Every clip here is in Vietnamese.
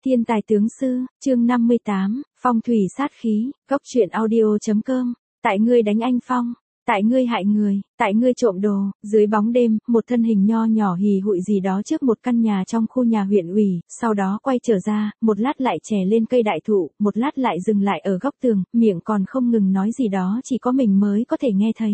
Thiên tài tướng sư, chương 58, phong thủy sát khí, góc truyện audio.com, tại ngươi đánh anh Phong, tại ngươi hại người, tại ngươi trộm đồ, dưới bóng đêm, một thân hình nho nhỏ hì hụi gì đó trước một căn nhà trong khu nhà huyện ủy, sau đó quay trở ra, một lát lại trèo lên cây đại thụ, một lát lại dừng lại ở góc tường, miệng còn không ngừng nói gì đó chỉ có mình mới có thể nghe thấy.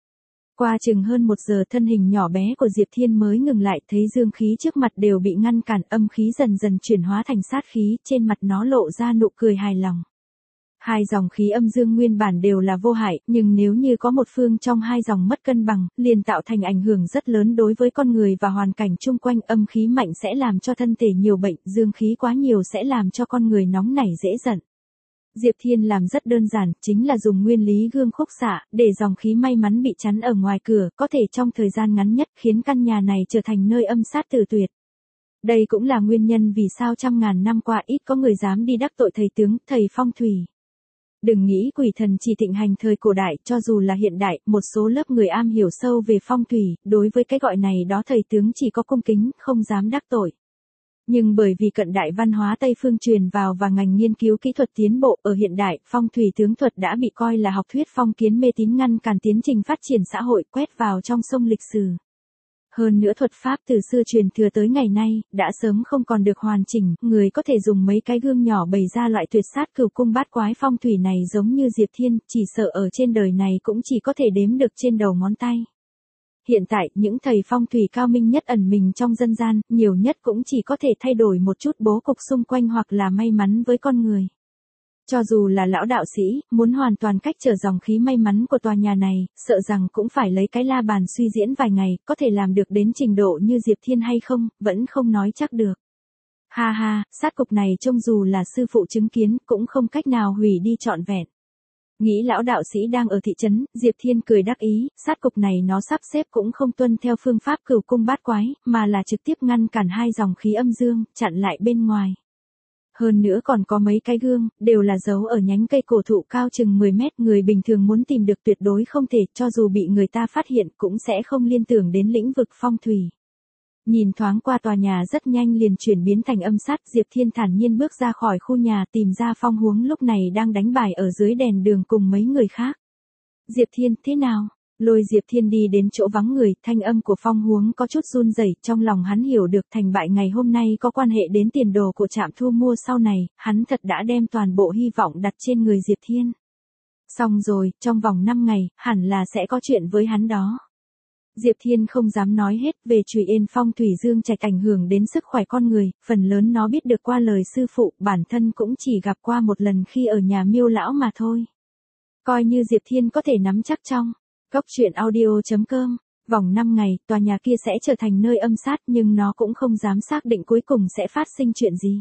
Qua chừng hơn 1 giờ thân hình nhỏ bé của Diệp Thiên mới ngừng lại, thấy dương khí trước mặt đều bị ngăn cản, âm khí dần dần chuyển hóa thành sát khí, trên mặt nó lộ ra nụ cười hài lòng. Hai dòng khí âm dương nguyên bản đều là vô hại, nhưng nếu như có một phương trong hai dòng mất cân bằng, liền tạo thành ảnh hưởng rất lớn đối với con người và hoàn cảnh chung quanh. Âm khí mạnh sẽ làm cho thân thể nhiều bệnh, dương khí quá nhiều sẽ làm cho con người nóng nảy dễ giận. Diệp Thiên làm rất đơn giản, chính là dùng nguyên lý gương khúc xạ, để dòng khí may mắn bị chắn ở ngoài cửa, có thể trong thời gian ngắn nhất khiến căn nhà này trở thành nơi âm sát tử tuyệt. Đây cũng là nguyên nhân vì sao trăm ngàn năm qua ít có người dám đi đắc tội thầy tướng, thầy phong thủy. Đừng nghĩ quỷ thần chỉ thịnh hành thời cổ đại, cho dù là hiện đại, một số lớp người am hiểu sâu về phong thủy, đối với cái gọi này đó thầy tướng chỉ có cung kính, không dám đắc tội. Nhưng bởi vì cận đại văn hóa Tây phương truyền vào và ngành nghiên cứu kỹ thuật tiến bộ, ở hiện đại, phong thủy tướng thuật đã bị coi là học thuyết phong kiến mê tín, ngăn cản tiến trình phát triển xã hội, quét vào trong sông lịch sử. Hơn nữa thuật pháp từ xưa truyền thừa tới ngày nay, đã sớm không còn được hoàn chỉnh, người có thể dùng mấy cái gương nhỏ bày ra loại tuyệt sát cửu cung bát quái phong thủy này giống như Diệp Thiên, chỉ sợ ở trên đời này cũng chỉ có thể đếm được trên đầu ngón tay. Hiện tại, những thầy phong thủy cao minh nhất ẩn mình trong dân gian, nhiều nhất cũng chỉ có thể thay đổi một chút bố cục xung quanh hoặc là may mắn với con người. Cho dù là lão đạo sĩ, muốn hoàn toàn cách trở dòng khí may mắn của tòa nhà này, sợ rằng cũng phải lấy cái la bàn suy diễn vài ngày, có thể làm được đến trình độ như Diệp Thiên hay không, vẫn không nói chắc được. Ha ha, sát cục này trông dù là sư phụ chứng kiến, cũng không cách nào hủy đi trọn vẹn. Nghĩ lão đạo sĩ đang ở thị trấn, Diệp Thiên cười đắc ý, sát cục này nó sắp xếp cũng không tuân theo phương pháp cửu cung bát quái, mà là trực tiếp ngăn cản hai dòng khí âm dương, chặn lại bên ngoài. Hơn nữa còn có mấy cái gương, đều là giấu ở nhánh cây cổ thụ cao chừng 10 mét, người bình thường muốn tìm được tuyệt đối không thể, cho dù bị người ta phát hiện cũng sẽ không liên tưởng đến lĩnh vực phong thủy. Nhìn thoáng qua tòa nhà rất nhanh liền chuyển biến thành âm sát, Diệp Thiên thản nhiên bước ra khỏi khu nhà, tìm ra Phong Huống lúc này đang đánh bài ở dưới đèn đường cùng mấy người khác. Diệp Thiên, thế nào? Lôi Diệp Thiên đi đến chỗ vắng người, thanh âm của Phong Huống có chút run rẩy, trong lòng hắn hiểu được thành bại ngày hôm nay có quan hệ đến tiền đồ của trạm thu mua sau này, hắn thật đã đem toàn bộ hy vọng đặt trên người Diệp Thiên. Xong rồi, trong vòng 5 ngày, hẳn là sẽ có chuyện với hắn đó. Diệp Thiên không dám nói hết về Trùy Yên phong thủy dương trạch ảnh hưởng đến sức khỏe con người, phần lớn nó biết được qua lời sư phụ, bản thân cũng chỉ gặp qua một lần khi ở nhà Miêu lão mà thôi. Coi như Diệp Thiên có thể nắm chắc trong góc truyện audio.com, vòng 5 ngày, tòa nhà kia sẽ trở thành nơi âm sát, nhưng nó cũng không dám xác định cuối cùng sẽ phát sinh chuyện gì.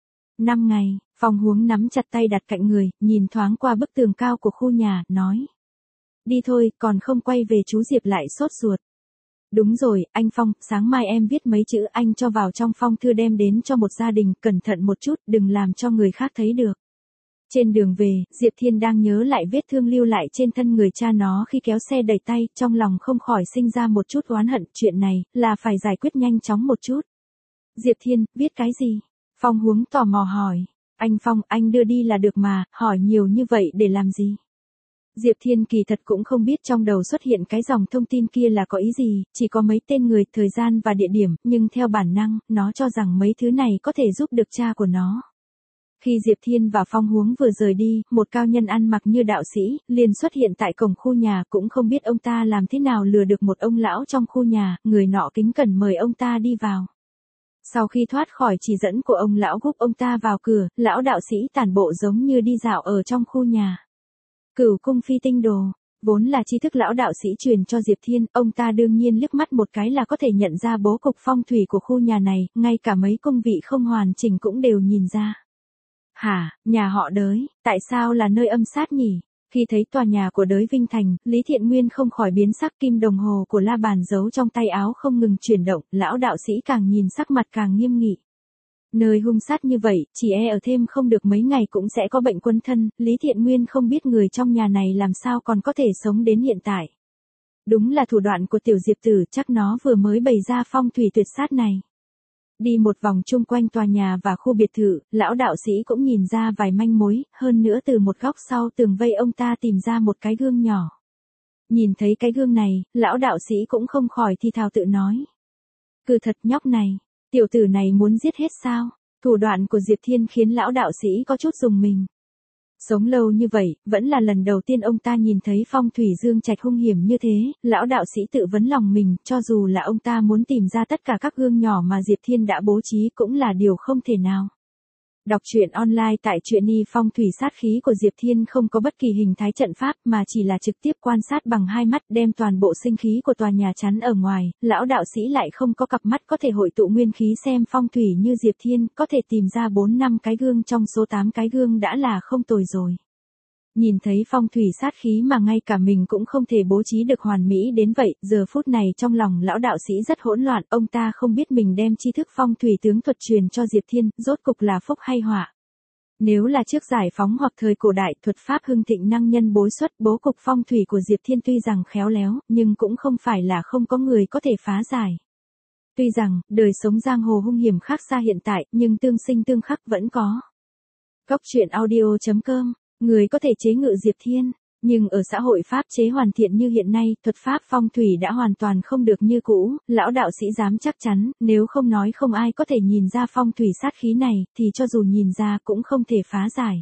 5 ngày, Phong Huống nắm chặt tay đặt cạnh người, nhìn thoáng qua bức tường cao của khu nhà, nói. Đi thôi, còn không quay về, chú Diệp lại sốt ruột. Đúng rồi, anh Phong, sáng mai em viết mấy chữ anh cho vào trong phong thư đem đến cho một gia đình, cẩn thận một chút, đừng làm cho người khác thấy được. Trên đường về, Diệp Thiên đang nhớ lại vết thương lưu lại trên thân người cha nó khi kéo xe đẩy tay, trong lòng không khỏi sinh ra một chút oán hận, chuyện này, là phải giải quyết nhanh chóng một chút. Diệp Thiên, viết cái gì? Phong Huống tò mò hỏi. Anh Phong, anh đưa đi là được mà, hỏi nhiều như vậy để làm gì? Diệp Thiên kỳ thật cũng không biết trong đầu xuất hiện cái dòng thông tin kia là có ý gì, chỉ có mấy tên người, thời gian và địa điểm, nhưng theo bản năng, nó cho rằng mấy thứ này có thể giúp được cha của nó. Khi Diệp Thiên và Phong Huống vừa rời đi, một cao nhân ăn mặc như đạo sĩ, liền xuất hiện tại cổng khu nhà, cũng không biết ông ta làm thế nào lừa được một ông lão trong khu nhà, người nọ kính cẩn mời ông ta đi vào. Sau khi thoát khỏi chỉ dẫn của ông lão gúc ông ta vào cửa, lão đạo sĩ tản bộ giống như đi dạo ở trong khu nhà. Cửu cung phi tinh đồ, vốn là tri thức lão đạo sĩ truyền cho Diệp Thiên, ông ta đương nhiên liếc mắt một cái là có thể nhận ra bố cục phong thủy của khu nhà này, ngay cả mấy cung vị không hoàn chỉnh cũng đều nhìn ra. Hả, nhà họ Đới, tại sao là nơi âm sát nhỉ? Khi thấy tòa nhà của Đới Vinh Thành, Lý Thiện Nguyên không khỏi biến sắc, kim đồng hồ của la bàn giấu trong tay áo không ngừng chuyển động, lão đạo sĩ càng nhìn sắc mặt càng nghiêm nghị. Nơi hung sát như vậy, chỉ ở thêm không được mấy ngày cũng sẽ có bệnh quân thân, Lý Thiện Nguyên không biết người trong nhà này làm sao còn có thể sống đến hiện tại. Đúng là thủ đoạn của tiểu Diệp Tử, chắc nó vừa mới bày ra phong thủy tuyệt sát này. Đi một vòng chung quanh tòa nhà và khu biệt thự, lão đạo sĩ cũng nhìn ra vài manh mối, hơn nữa từ một góc sau tường vây ông ta tìm ra một cái gương nhỏ. Nhìn thấy cái gương này, lão đạo sĩ cũng không khỏi thì thào tự nói. Cứ thật nhóc này, tiểu tử này muốn giết hết sao? Thủ đoạn của Diệp Thiên khiến lão đạo sĩ có chút rùng mình. Sống lâu như vậy, vẫn là lần đầu tiên ông ta nhìn thấy phong thủy dương trạch hung hiểm như thế, lão đạo sĩ tự vấn lòng mình, cho dù là ông ta muốn tìm ra tất cả các gương nhỏ mà Diệp Thiên đã bố trí cũng là điều không thể nào. Đọc truyện online tại truyện y phong thủy sát khí của Diệp Thiên không có bất kỳ hình thái trận pháp mà chỉ là trực tiếp quan sát bằng hai mắt đem toàn bộ sinh khí của tòa nhà chắn ở ngoài, lão đạo sĩ lại không có cặp mắt có thể hội tụ nguyên khí xem phong thủy như Diệp Thiên, có thể tìm ra 4-5 cái gương trong số 8 cái gương đã là không tồi rồi. Nhìn thấy phong thủy sát khí mà ngay cả mình cũng không thể bố trí được hoàn mỹ đến vậy, giờ phút này trong lòng lão đạo sĩ rất hỗn loạn, ông ta không biết mình đem tri thức phong thủy tướng thuật truyền cho Diệp Thiên, rốt cục là phúc hay họa. Nếu là trước giải phóng hoặc thời cổ đại, thuật pháp hưng thịnh năng nhân bối xuất, bố cục phong thủy của Diệp Thiên tuy rằng khéo léo, nhưng cũng không phải là không có người có thể phá giải. Tuy rằng, đời sống giang hồ hung hiểm khác xa hiện tại, nhưng tương sinh tương khắc vẫn có. Góc truyện audio.com. Người có thể chế ngự Diệp Thiên, nhưng ở xã hội pháp chế hoàn thiện như hiện nay, thuật pháp phong thủy đã hoàn toàn không được như cũ, lão đạo sĩ dám chắc chắn, nếu không nói không ai có thể nhìn ra phong thủy sát khí này, thì cho dù nhìn ra cũng không thể phá giải.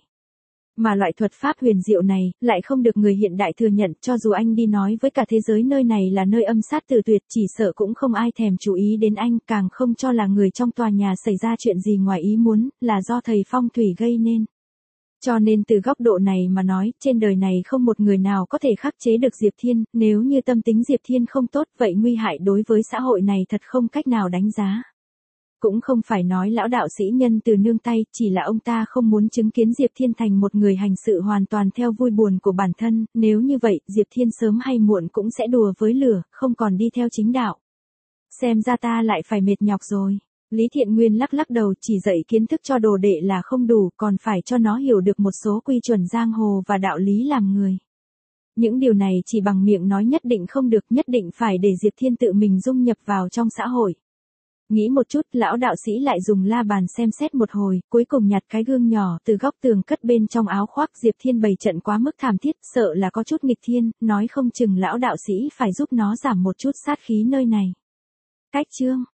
Mà loại thuật pháp huyền diệu này, lại không được người hiện đại thừa nhận, cho dù anh đi nói với cả thế giới nơi này là nơi âm sát tử tuyệt, chỉ sợ cũng không ai thèm chú ý đến anh, càng không cho là người trong tòa nhà xảy ra chuyện gì ngoài ý muốn, là do thầy phong thủy gây nên. Cho nên từ góc độ này mà nói, trên đời này không một người nào có thể khắc chế được Diệp Thiên, nếu như tâm tính Diệp Thiên không tốt, vậy nguy hại đối với xã hội này thật không cách nào đánh giá. Cũng không phải nói lão đạo sĩ nhân từ nương tay, chỉ là ông ta không muốn chứng kiến Diệp Thiên thành một người hành sự hoàn toàn theo vui buồn của bản thân, nếu như vậy, Diệp Thiên sớm hay muộn cũng sẽ đùa với lửa, không còn đi theo chính đạo. Xem ra ta lại phải mệt nhọc rồi. Lý Thiện Nguyên lắc lắc đầu, chỉ dạy kiến thức cho đồ đệ là không đủ, còn phải cho nó hiểu được một số quy chuẩn giang hồ và đạo lý làm người. Những điều này chỉ bằng miệng nói nhất định không được, nhất định phải để Diệp Thiên tự mình dung nhập vào trong xã hội. Nghĩ một chút, lão đạo sĩ lại dùng la bàn xem xét một hồi, cuối cùng nhặt cái gương nhỏ từ góc tường cất bên trong áo khoác. Diệp Thiên bày trận quá mức thảm thiết, sợ là có chút nghịch thiên, nói không chừng lão đạo sĩ phải giúp nó giảm một chút sát khí nơi này. Cách chương